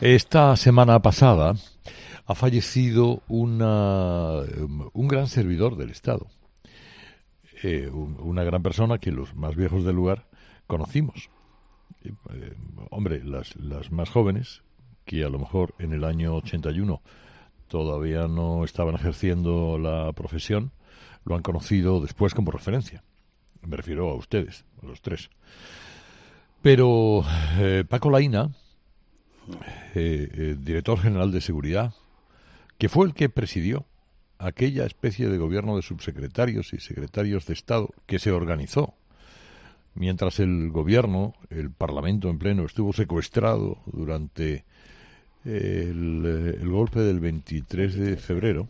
Esta semana pasada ha fallecido un gran servidor del Estado, una gran persona que los más viejos del lugar conocimos. Hombre, las más jóvenes, que a lo mejor en el año 81 todavía no estaban ejerciendo la profesión, lo han conocido después como referencia. Me refiero a ustedes, a los tres. Pero Paco Laína, director general de Seguridad, que fue el que presidió aquella especie de gobierno de subsecretarios y secretarios de Estado que se organizó mientras el gobierno, el Parlamento en pleno, estuvo secuestrado durante el golpe del 23 de febrero,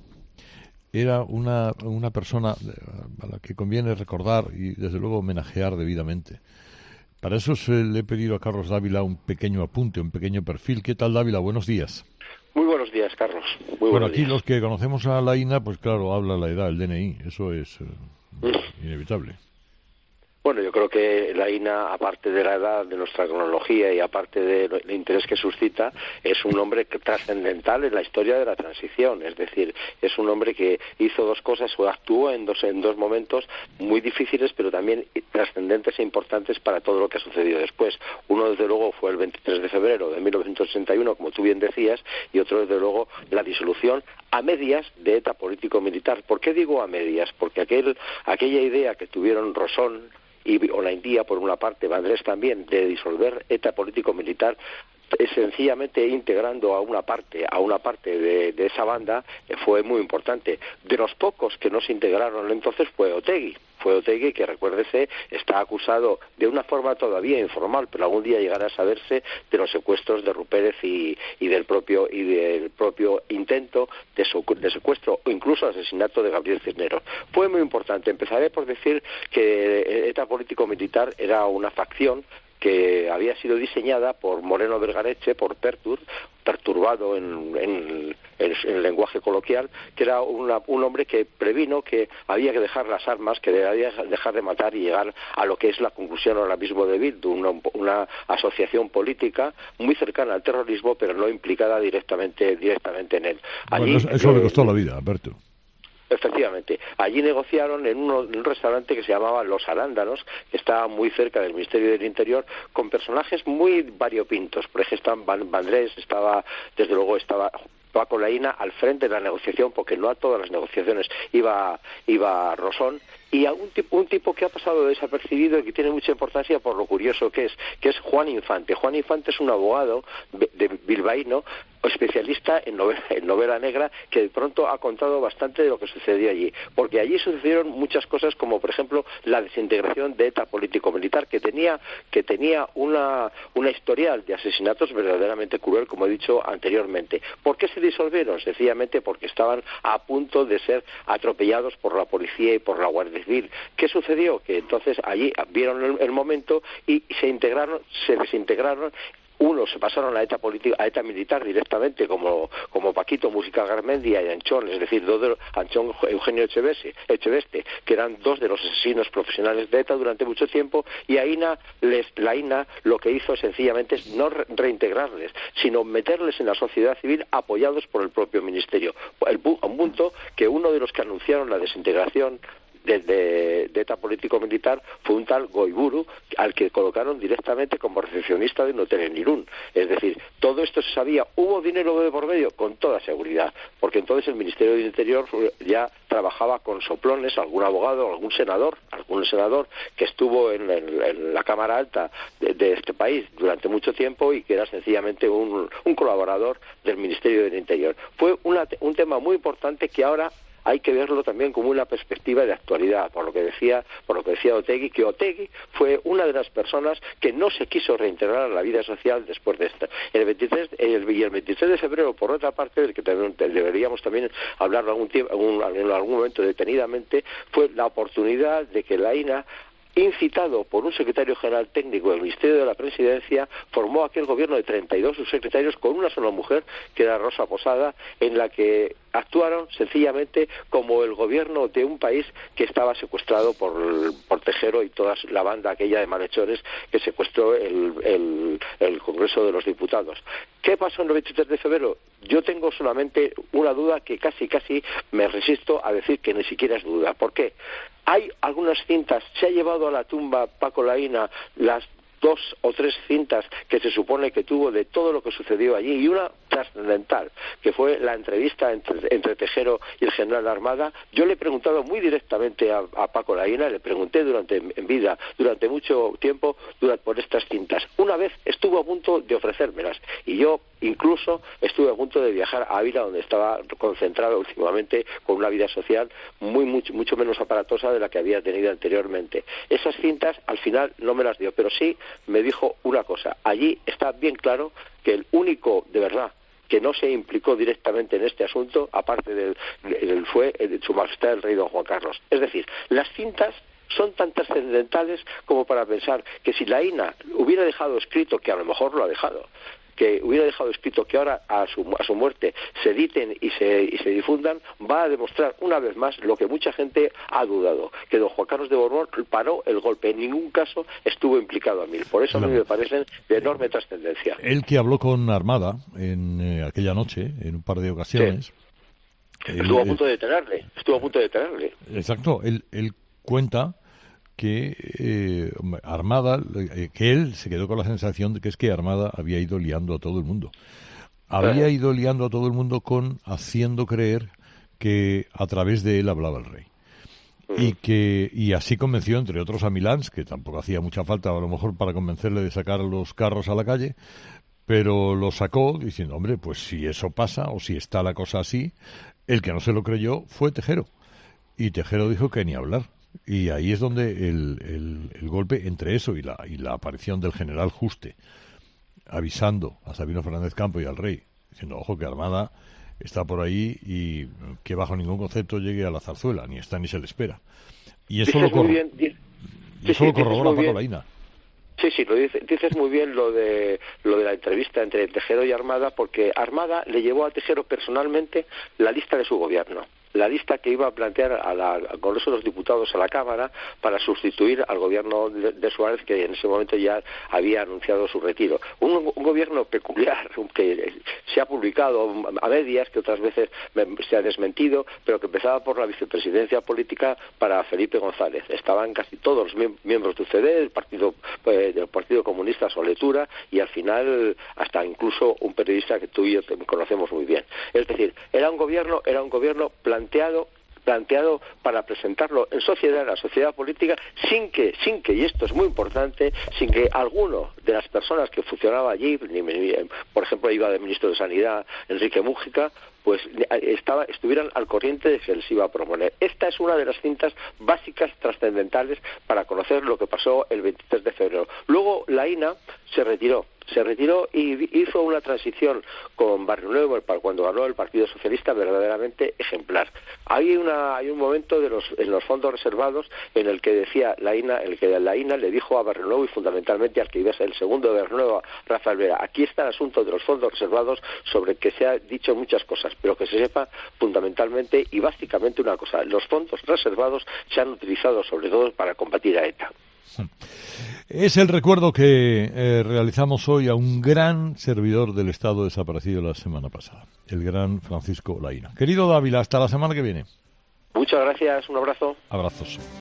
era una persona a la que conviene recordar y desde luego homenajear debidamente. Para eso le he pedido a Carlos Dávila un pequeño apunte, un pequeño perfil. ¿Qué tal, Dávila? Buenos días. Muy buenos días, Carlos. Bueno, aquí los que conocemos a Laína, pues claro, habla la edad, el DNI. Eso es inevitable. Bueno, yo creo que Laína, aparte de la edad, de nuestra cronología y aparte del interés que suscita, es un hombre trascendental en la historia de la transición. Es decir, es un hombre que hizo dos cosas o actuó en dos momentos muy difíciles, pero también trascendentes e importantes para todo lo que ha sucedido después. Uno, desde luego, fue el 23 de febrero de 1981, como tú bien decías, y otro, desde luego, la disolución a medias de ETA político-militar. ¿Por qué digo a medias? Porque aquella idea que tuvieron Rosón y Olaindía, por una parte, Vandrés también, de disolver ETA político-militar, sencillamente integrando a una parte de esa banda, fue muy importante. De los pocos que no se integraron entonces fue Otegi. Que, recuérdese, está acusado de una forma todavía informal, pero algún día llegará a saberse de los secuestros de Rupérez y del propio intento de secuestro o incluso asesinato de Gabriel Cisneros. Fue muy importante. Empezaré por decir que ETA político-militar era una facción que había sido diseñada por Moreno Vergareche, por perturbado en el lenguaje coloquial, que era un hombre que previno que había que dejar las armas, que había que dejar de matar y llegar a lo que es la conclusión ahora mismo de Bildu, una asociación política muy cercana al terrorismo, pero no implicada directamente en él. Allí, bueno, eso le costó la vida, Alberto. Efectivamente. Allí negociaron en un restaurante que se llamaba Los Arándanos, que estaba muy cerca del Ministerio del Interior, con personajes muy variopintos. Por ejemplo, Vandrés, desde luego estaba Paco Laína al frente de la negociación, porque no a todas las negociaciones iba Rosón, y un tipo que ha pasado desapercibido y que tiene mucha importancia por lo curioso que es Juan Infante. Juan Infante es un abogado bilbaíno, especialista en novela negra, que de pronto ha contado bastante de lo que sucedió allí, porque allí sucedieron muchas cosas, como por ejemplo la desintegración de ETA político-militar, que tenía una historial de asesinatos verdaderamente cruel, como he dicho anteriormente. ¿Por qué se disolvieron? Sencillamente porque estaban a punto de ser atropellados por la policía y por la Guardia Civil. ¿Qué sucedió? Que entonces allí vieron el momento y se desintegraron. Unos se pasaron a ETA militar directamente, como Paquito Música Garmendia y Anchón, es decir, Anchón Eugenio Echeveste, que eran dos de los asesinos profesionales de ETA durante mucho tiempo, y Laína lo que hizo sencillamente es no reintegrarles, sino meterles en la sociedad civil apoyados por el propio ministerio. A un punto que uno de los que anunciaron la desintegración de ETA político-militar fue un tal Goiburu, al que colocaron directamente como recepcionista de un hotel en Irún. Es decir, todo esto se sabía. ¿Hubo dinero de por medio? Con toda seguridad, porque entonces el Ministerio del Interior ya trabajaba con soplones, algún abogado, algún senador que estuvo en la Cámara Alta de este país durante mucho tiempo y que era sencillamente un colaborador del Ministerio del Interior. Fue un tema muy importante que ahora hay que verlo también como una perspectiva de actualidad, por lo que decía Otegi, que Otegi fue una de las personas que no se quiso reintegrar a la vida social después de esta. El 23 de febrero, por otra parte, del que también deberíamos también hablar en algún momento detenidamente, fue la oportunidad de que Laína incitado por un secretario general técnico del Ministerio de la Presidencia, formó aquel gobierno de 32 subsecretarios con una sola mujer, que era Rosa Posada, en la que actuaron sencillamente como el gobierno de un país que estaba secuestrado por Tejero y toda la banda aquella de malhechores que secuestró el Congreso de los Diputados. ¿Qué pasó el 23 de febrero? Yo tengo solamente una duda que casi me resisto a decir que ni siquiera es duda. ¿Por qué? Hay algunas cintas, se ha llevado a la tumba Paco Laína las 2 o 3 cintas que se supone que tuvo de todo lo que sucedió allí, y una trascendental, que fue la entrevista entre Tejero y el general Armada. Yo le he preguntado muy directamente a Paco Laína, le pregunté en vida, durante mucho tiempo, por estas cintas. Una vez estuvo a punto de ofrecérmelas, y yo incluso estuve a punto de viajar a Ávila, donde estaba concentrado últimamente con una vida social mucho menos aparatosa de la que había tenido anteriormente. Esas cintas al final no me las dio, pero sí me dijo una cosa: allí está bien claro que el único de verdad que no se implicó directamente en este asunto, aparte fue Su Majestad el Rey Don Juan Carlos. Es decir, las cintas son tan trascendentales como para pensar que si Laína hubiera dejado escrito, que a lo mejor lo ha dejado, que hubiera dejado escrito que ahora a su muerte se editen y se difundan, va a demostrar una vez más lo que mucha gente ha dudado, que don Juan Carlos de Borbón paró el golpe, en ningún caso estuvo implicado a mí. Por eso a mí me parecen de enorme trascendencia. Él, que habló con Armada en aquella noche, en un par de ocasiones... Sí. Estuvo a punto de detenerle. Exacto, él cuenta que Armada, que él se quedó con la sensación de que Armada había ido liando a todo el mundo. Había ido liando a todo el mundo haciendo creer que a través de él hablaba el rey. Y así convenció, entre otros, a Milans, que tampoco hacía mucha falta a lo mejor para convencerle de sacar los carros a la calle, pero lo sacó diciendo, hombre, pues si eso pasa, o si está la cosa así. El que no se lo creyó fue Tejero. Y Tejero dijo que ni hablar. Y ahí es donde el golpe entre eso y la aparición del general Juste, avisando a Sabino Fernández Campo y al rey, diciendo, ojo, que Armada está por ahí y que bajo ningún concepto llegue a la zarzuela, ni está ni se le espera. Y eso lo corrobora Paco Laína. Sí, dices muy bien lo de la entrevista entre Tejero y Armada, porque Armada le llevó a Tejero personalmente la lista de su gobierno, la lista que iba a plantear al Congreso de los Diputados, a la Cámara, para sustituir al gobierno de Suárez, que en ese momento ya había anunciado su retiro. Un gobierno peculiar, que se ha publicado a medias, que otras veces se ha desmentido, pero que empezaba por la vicepresidencia política para Felipe González. Estaban casi todos los miembros de UCD, del Partido Comunista Soletura, y al final hasta incluso un periodista que tú y yo conocemos muy bien. Es decir, era un gobierno planteado para presentarlo en la sociedad política, sin que, y esto es muy importante, sin que alguno de las personas que funcionaba allí, por ejemplo, iba de ministro de Sanidad Enrique Mújica, pues estuvieran al corriente de que se les iba a proponer. Esta es una de las cintas básicas trascendentales para conocer lo que pasó el 23 de febrero. Luego Laína se retiró y hizo una transición con Barrionuevo cuando ganó el Partido Socialista verdaderamente ejemplar. Hay un momento en los fondos reservados en el que decía Laína, Laína le dijo a Barrionuevo, y fundamentalmente al que iba a ser el segundo de Barrionuevo, Rafael Vera, aquí está el asunto de los fondos reservados, sobre que se ha dicho muchas cosas, pero que se sepa fundamentalmente y básicamente una cosa: los fondos reservados se han utilizado sobre todo para combatir a ETA. Es el recuerdo que realizamos hoy a un gran servidor del Estado desaparecido la semana pasada, el gran Francisco Laína. Querido Dávila, hasta la semana que viene. Muchas gracias, un abrazo. Abrazos.